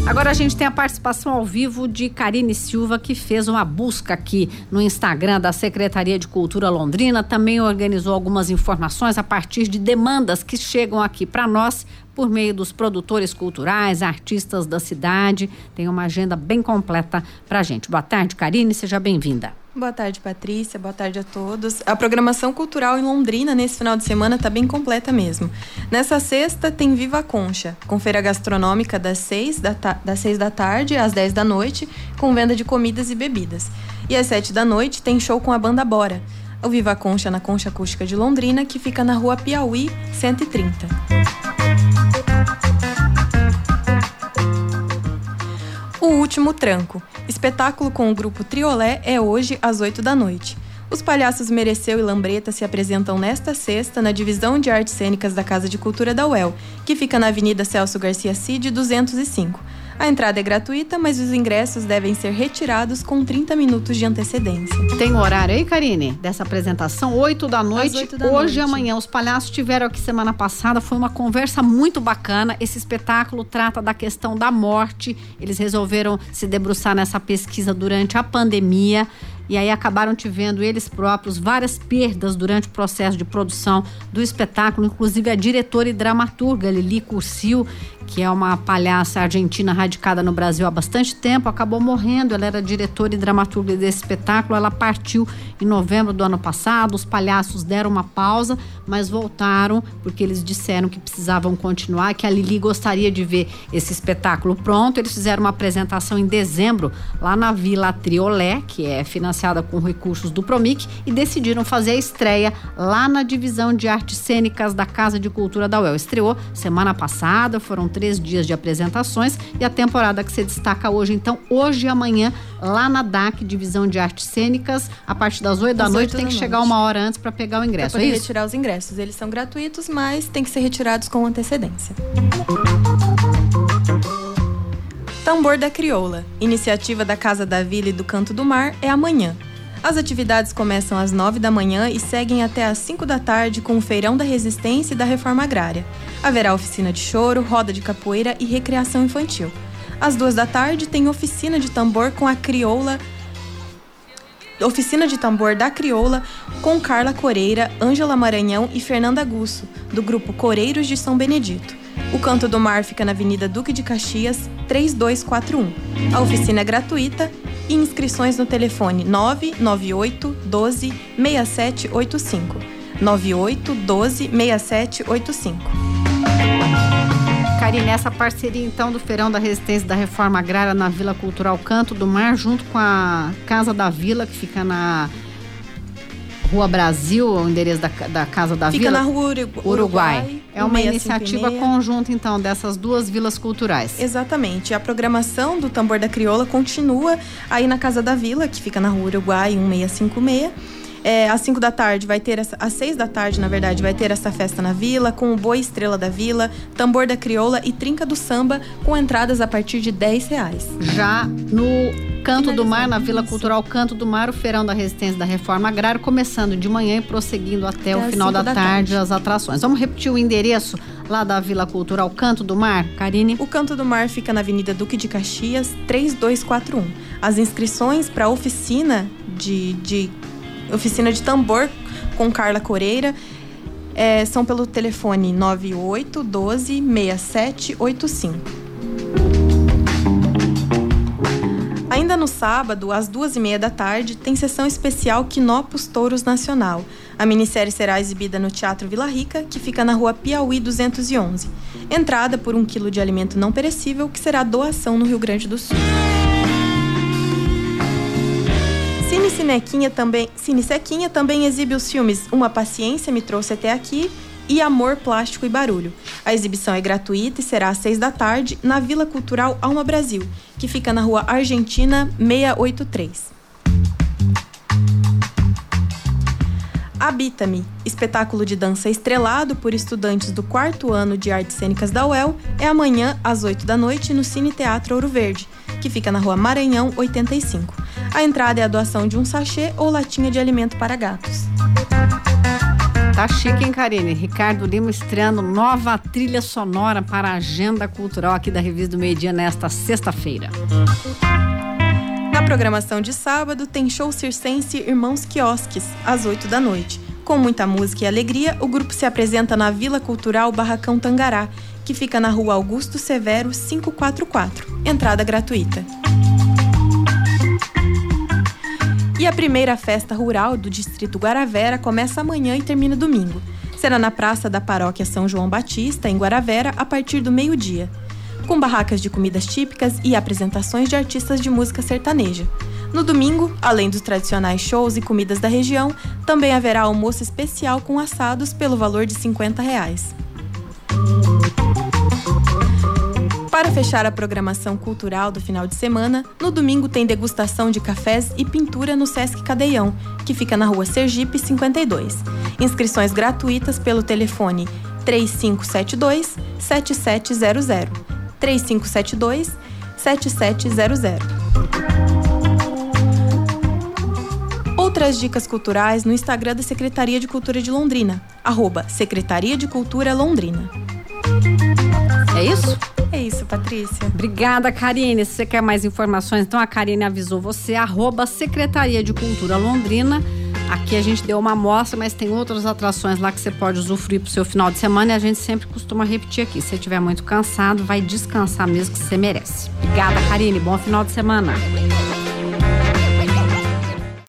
Agora a gente tem a participação ao vivo de Karine Silva, que fez uma busca aqui no Instagram da Secretaria de Cultura Londrina, também organizou algumas informações a partir de demandas que chegam aqui para nós por meio dos produtores culturais, artistas da cidade. Tem uma agenda bem completa para a gente. Boa tarde, Karine, seja bem-vinda. Boa tarde, Patrícia. Boa tarde a todos. A programação cultural em Londrina nesse final de semana está bem completa mesmo. Nessa sexta tem Viva a Concha, com feira gastronômica das 6 da tarde às 10 da noite, com venda de comidas e bebidas. E às 7 da noite tem show com a banda Bora. O Viva a Concha na Concha Acústica de Londrina, que fica na rua Piauí 130. O Último Tranco. Espetáculo com o grupo Triolé é hoje às 8 da noite. Os palhaços Mereceu e Lambreta se apresentam nesta sexta na Divisão de Artes Cênicas da Casa de Cultura da UEL, que fica na Avenida Celso Garcia Cid, 205. A entrada é gratuita, mas os ingressos devem ser retirados com 30 minutos de antecedência. Tem um horário aí, Karine, dessa apresentação? 8 da noite, 8 da hoje noite. e amanhã. Os palhaços estiveram aqui semana passada, foi uma conversa muito bacana. Esse espetáculo trata da questão da morte. Eles resolveram se debruçar nessa pesquisa durante a pandemia. E aí acabaram tivendo eles próprios várias perdas durante o processo de produção do espetáculo, inclusive a diretora e dramaturga Lili Curcio, que é uma palhaça argentina radicada no Brasil há bastante tempo, acabou morrendo. Ela era diretora e dramaturga desse espetáculo. Ela partiu em novembro do ano passado. Os palhaços deram uma pausa, mas voltaram porque eles disseram que precisavam continuar, que a Lili gostaria de ver esse espetáculo pronto. Eles fizeram uma apresentação em dezembro lá na Vila Triolé, que é financiada com recursos do Promic, e decidiram fazer a estreia lá na Divisão de Artes Cênicas da Casa de Cultura da UEL. Estreou semana passada, foram 3 dias de apresentações, e a temporada que se destaca hoje, então, hoje e amanhã, lá na DAC, Divisão de Artes Cênicas, a partir das 8 da noite, tem que chegar uma hora antes para pegar o ingresso, é isso? Para retirar os ingressos. Eles são gratuitos, mas tem que ser retirados com antecedência. Tambor da Crioula, iniciativa da Casa da Vila e do Canto do Mar, é amanhã. As atividades começam às 9 da manhã e seguem até às 5 da tarde com o Feirão da Resistência e da Reforma Agrária. Haverá oficina de choro, roda de capoeira e recreação infantil. Às 2 da tarde tem oficina de tambor com a Crioula. Oficina de tambor da Crioula com Carla Coreira, Ângela Maranhão e Fernanda Gusso, do grupo Coreiros de São Benedito. O Canto do Mar fica na Avenida Duque de Caxias, 3241. A oficina é gratuita e inscrições no telefone 998 12 6785. 98 12 6785. Karine, essa parceria então do Feirão da Resistência e da Reforma Agrária na Vila Cultural Canto do Mar, junto com a Casa da Vila, que fica na Rua Brasil, o endereço da Casa da Vila. Fica na Rua Uruguai. É uma iniciativa conjunta, então, dessas duas vilas culturais. Exatamente. A programação do Tambor da Crioula continua aí na Casa da Vila, que fica na Rua Uruguai 1656. Às 5 da tarde vai ter, às 6 da tarde, na verdade, vai ter essa festa na Vila, com o Boi Estrela da Vila, Tambor da Crioula e Trinca do Samba, com entradas a partir de R$10. Já no Canto do Mar, na Vila Cultural Canto do Mar, o Feirão da Resistência e da Reforma Agrária, começando de manhã e prosseguindo até o final da tarde as atrações. Vamos repetir o endereço lá da Vila Cultural Canto do Mar, Karine? O Canto do Mar fica na Avenida Duque de Caxias, 3241. As inscrições para a oficina de tambor com Carla Coreira são pelo telefone 98 12 6785. Ainda no sábado, às 2h30 da tarde, tem sessão especial Quinopos Touros Nacional. A minissérie será exibida no Teatro Vila Rica, que fica na Rua Piauí 211. Entrada por 1 quilo de alimento não perecível, que será doação no Rio Grande do Sul. Cine Sequinha também exibe os filmes Uma Paciência Me Trouxe Até Aqui e Amor, Plástico e Barulho. A exibição é gratuita e será às 6 da tarde na Vila Cultural Alma Brasil, que fica na Rua Argentina 683. Habita-me, espetáculo de dança estrelado por estudantes do 4º ano de Artes Cênicas da UEL, é amanhã às 8 da noite no Cine Teatro Ouro Verde, que fica na Rua Maranhão 85. A entrada é a doação de um sachê ou latinha de alimento para gatos. Tá chique, hein, Karine? Ricardo Lima estreando nova trilha sonora para a agenda cultural aqui da Revista do Meio Dia nesta sexta-feira. Na programação de sábado tem show circense Irmãos Quiosques, às 8 da noite. Com muita música e alegria, o grupo se apresenta na Vila Cultural Barracão Tangará, que fica na Rua Augusto Severo 544. Entrada gratuita. E a primeira festa rural do Distrito Guaravera começa amanhã e termina domingo. Será na Praça da Paróquia São João Batista, em Guaravera, a partir do meio-dia, com barracas de comidas típicas e apresentações de artistas de música sertaneja. No domingo, além dos tradicionais shows e comidas da região, também haverá almoço especial com assados pelo valor de R$50. Para fechar a programação cultural do final de semana, no domingo tem degustação de cafés e pintura no Sesc Cadeião, que fica na Rua Sergipe 52. Inscrições gratuitas pelo telefone 3572-7700. 3572-7700. Outras dicas culturais no Instagram da Secretaria de Cultura de Londrina, @Secretaria de Cultura Londrina. É isso? É isso, Patrícia. Obrigada, Karine. Se você quer mais informações, então a Karine avisou você, @Secretaria de Cultura Londrina. Aqui a gente deu uma amostra, mas tem outras atrações lá que você pode usufruir pro seu final de semana e a gente sempre costuma repetir aqui. Se você estiver muito cansado, vai descansar mesmo, que você merece. Obrigada, Karine. Bom final de semana.